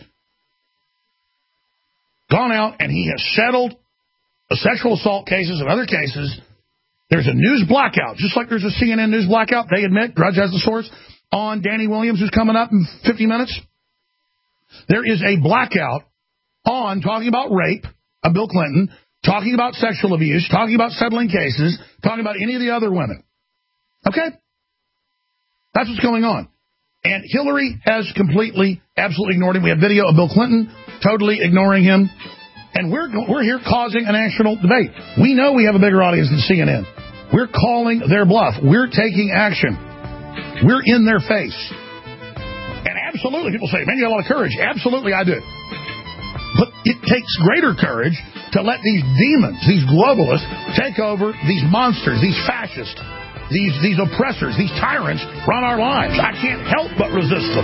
gone out and he has settled sexual assault cases and other cases. There's a news blackout, just like there's a C N N news blackout. They admit, Drudge has the source, on Danny Williams, who's coming up in fifty minutes. There is a blackout on talking about rape of Bill Clinton, talking about sexual abuse, talking about settling cases, talking about any of the other women. Okay? That's what's going on. And Hillary has completely, absolutely ignored him. We have video of Bill Clinton totally ignoring him. And we're we're here causing a national debate. We know we have a bigger audience than C N N. We're calling their bluff. We're taking action. We're in their face. And absolutely, people say, man, you got a lot of courage. Absolutely, I do. But it takes greater courage to let these demons, these globalists, take over, these monsters, these fascists, these these oppressors, these tyrants run our lives. I can't help but resist them.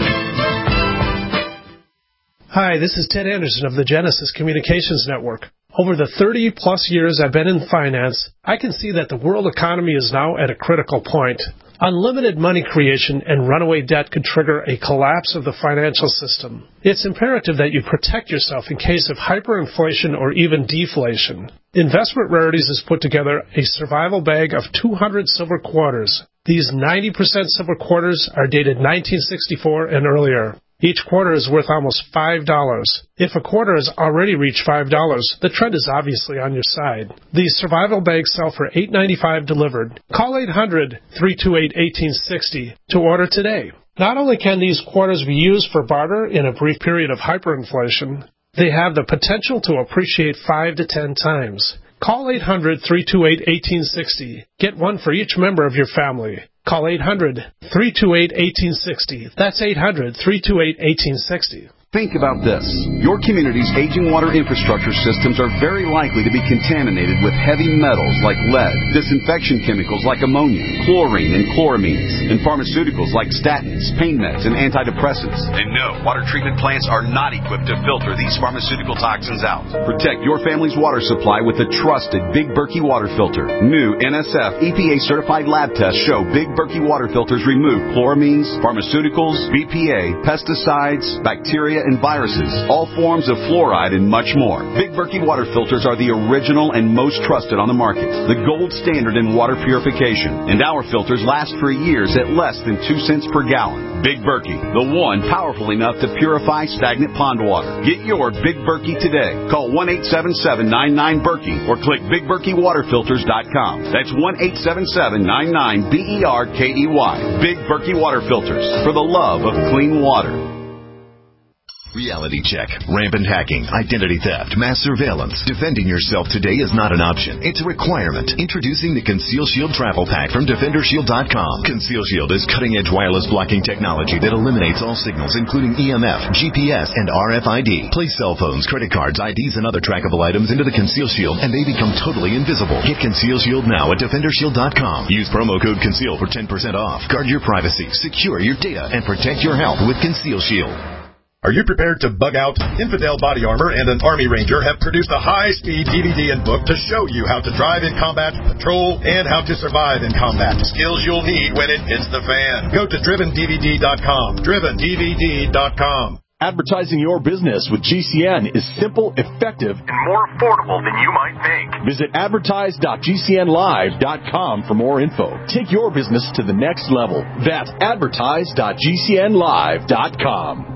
Hi, this is Ted Anderson of the Genesis Communications Network. Over the thirty-plus years I've been in finance, I can see that the world economy is now at a critical point. Unlimited money creation and runaway debt could trigger a collapse of the financial system. It's imperative that you protect yourself in case of hyperinflation or even deflation. Investment Rarities has put together a survival bag of two hundred silver quarters. These ninety percent silver quarters are dated nineteen sixty-four and earlier. Each quarter is worth almost five dollars. If a quarter has already reached five dollars, the trend is obviously on your side. These survival bags sell for eight ninety-five delivered. Call eight hundred, three two eight, one eight six zero to order today. Not only can these quarters be used for barter in a brief period of hyperinflation, they have the potential to appreciate five to ten times. Call eight hundred, three two eight, one eight six zero. Get one for each member of your family. Call eight hundred, three two eight, one eight six zero. That's eight hundred, three two eight, one eight six zero. Think about this. Your community's aging water infrastructure systems are very likely to be contaminated with heavy metals like lead, disinfection chemicals like ammonia, chlorine and chloramines, and pharmaceuticals like statins, pain meds, and antidepressants. And no, water treatment plants are not equipped to filter these pharmaceutical toxins out. Protect your family's water supply with the trusted Big Berkey water filter. New N S F E P A-certified lab tests show Big Berkey water filters remove chloramines, pharmaceuticals, B P A, pesticides, bacteria, and viruses, all forms of fluoride, and much more. Big Berkey water filters are the original and most trusted on the market, the gold standard in water purification. And our filters last for years at less than two cents per gallon. Big Berkey, the one powerful enough to purify stagnant pond water. Get your Big Berkey today. Call one eight seven seven, nine nine, Berkey or click big berkey water filters dot com. That's one eight seven seven, nine nine, B E R K E Y. Big Berkey water filters, for the love of clean water. Reality check, rampant hacking, identity theft, mass surveillance. Defending yourself today is not an option. It's a requirement. Introducing the Conceal Shield Travel Pack from Defender Shield dot com. Conceal Shield is cutting-edge wireless blocking technology that eliminates all signals, including E M F, G P S, and R F I D. Place cell phones, credit cards, I Ds, and other trackable items into the Conceal Shield, and they become totally invisible. Get Conceal Shield now at Defender Shield dot com. Use promo code CONCEAL for ten percent off. Guard your privacy, secure your data, and protect your health with Conceal Shield. Are you prepared to bug out? Infidel Body Armor and an Army Ranger have produced a high-speed D V D and book to show you how to drive in combat, patrol, and how to survive in combat. Skills you'll need when it hits the fan. Go to driven D V D dot com. driven D V D dot com. Advertising your business with G C N is simple, effective, and more affordable than you might think. Visit advertise dot G C N live dot com for more info. Take your business to the next level. That's advertise dot G C N live dot com.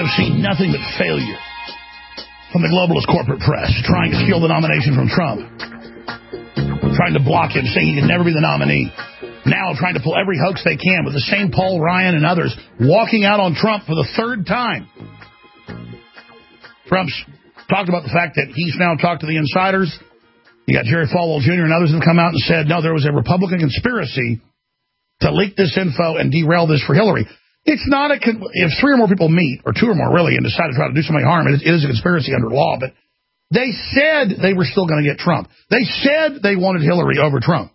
have seen nothing but failure from the globalist corporate press, trying to steal the nomination from Trump, trying to block him, saying he could never be the nominee. Now trying to pull every hoax they can with the same Paul Ryan and others walking out on Trump for the third time. Trump's talked about the fact that he's now talked to the insiders. You got Jerry Falwell Junior and others have come out and said, no, there was a Republican conspiracy to leak this info and derail this for Hillary. It's not a, con- if three or more people meet, or two or more really, and decide to try to do somebody harm, it, it is a conspiracy under law, but they said they were still going to get Trump. They said they wanted Hillary over Trump.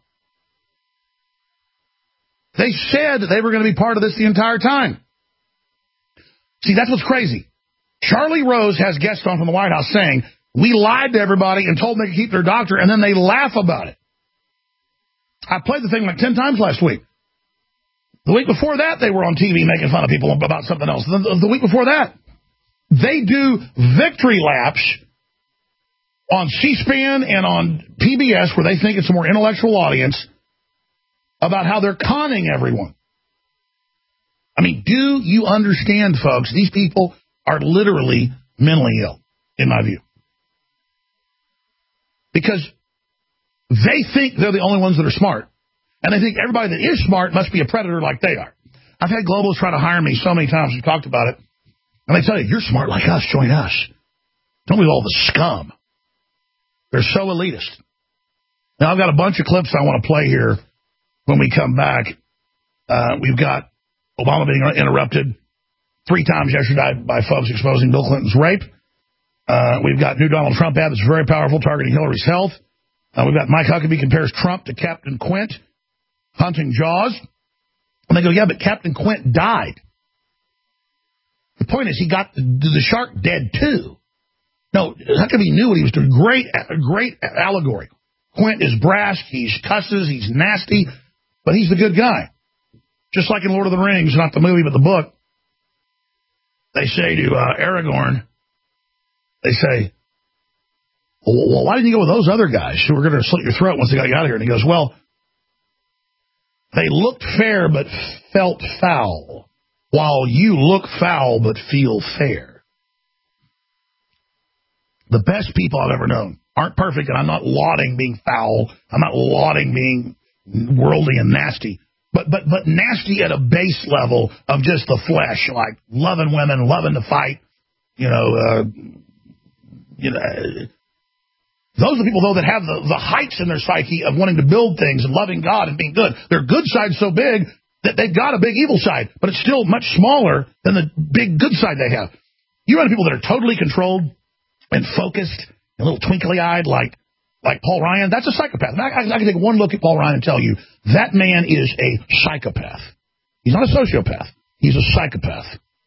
They said they were going to be part of this the entire time. See, that's what's crazy. Charlie Rose has guests on from the White House saying, we lied to everybody and told them they could keep their doctor, and then they laugh about it. I played the thing like ten times last week. The week before that, they were on T V making fun of people about something else. The, the week before that, they do victory laps on C-SPAN and on P B S, where they think it's a more intellectual audience, about how they're conning everyone. I mean, do you understand, folks? These people are literally mentally ill, in my view. Because they think they're the only ones that are smart. And they think everybody that is smart must be a predator like they are. I've had globalists try to hire me so many times. We've talked about it. And they tell you, you're smart like us. Join us. Don't be all the scum. They're so elitist. Now, I've got a bunch of clips I want to play here when we come back. Uh, we've got Obama being interrupted three times yesterday by folks exposing Bill Clinton's rape. Uh, we've got new Donald Trump ad that's very powerful, targeting Hillary's health. Uh, we've got Mike Huckabee compares Trump to Captain Quint, hunting Jaws. And they go, yeah, but Captain Quint died. The point is he got the, the shark dead, too. No, Huckabee knew what he was doing. Great, great allegory. Quint is brash, he's cusses, he's nasty, but he's the good guy. Just like in Lord of the Rings, not the movie, but the book. They say to uh, Aragorn, they say, well, why didn't you go with those other guys who were going to slit your throat once they got you out of here? And he goes, well, they looked fair but felt foul, while you look foul but feel fair. The best people I've ever known aren't perfect, and I'm not lauding being foul. I'm not lauding being worldly and nasty. But but but nasty at a base level of just the flesh, like loving women, loving to fight, you know, uh, you know. Those are the people, though, that have the, the heights in their psyche of wanting to build things and loving God and being good. Their good side's so big that they've got a big evil side, but it's still much smaller than the big good side they have. You run people that are totally controlled and focused and a little twinkly-eyed like like Paul Ryan. That's a psychopath. I, I, I can take one look at Paul Ryan and tell you that man is a psychopath. He's not a sociopath. He's a psychopath.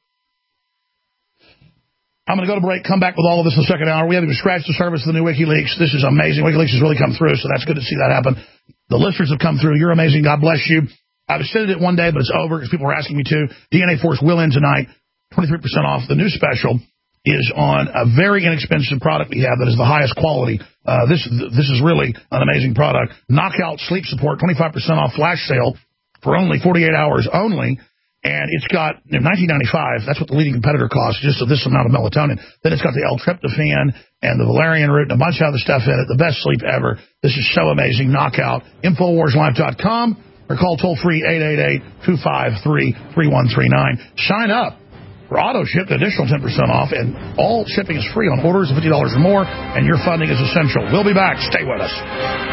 I'm going to go to break, come back with all of this in the second hour. We haven't even scratched the surface of the new WikiLeaks. This is amazing. WikiLeaks has really come through, so that's good to see that happen. The listeners have come through. You're amazing. God bless you. I've extended it one day, but it's over because people were asking me to. D N A Force will end tonight. twenty-three percent off. The new special is on a very inexpensive product we have that is the highest quality. Uh, this, this is really an amazing product. Knockout Sleep Support, twenty-five percent off flash sale for only forty-eight hours only. And it's got, in nineteen ninety-five, that's what the leading competitor costs, just this amount of melatonin. Then it's got the L-tryptophan and the valerian root and a bunch of other stuff in it. The best sleep ever. This is so amazing. Knockout. Infowars Life dot com or call toll-free eight eight eight, two five three, three one three nine. Sign up for auto ship, an additional ten percent off, and all shipping is free on orders of fifty dollars or more, and your funding is essential. We'll be back. Stay with us.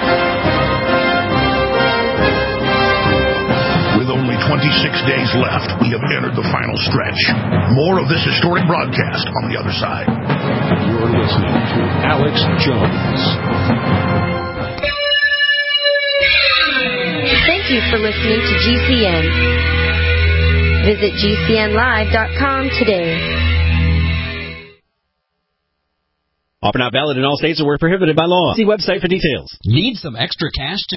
With only twenty-six days left, we have entered the final stretch. More of this historic broadcast on the other side. You're listening to Alex Jones. Thank you for listening to G C N. Visit G C N live dot com today. Offer not valid in all states or were prohibited by law. See website for details. Need some extra cash to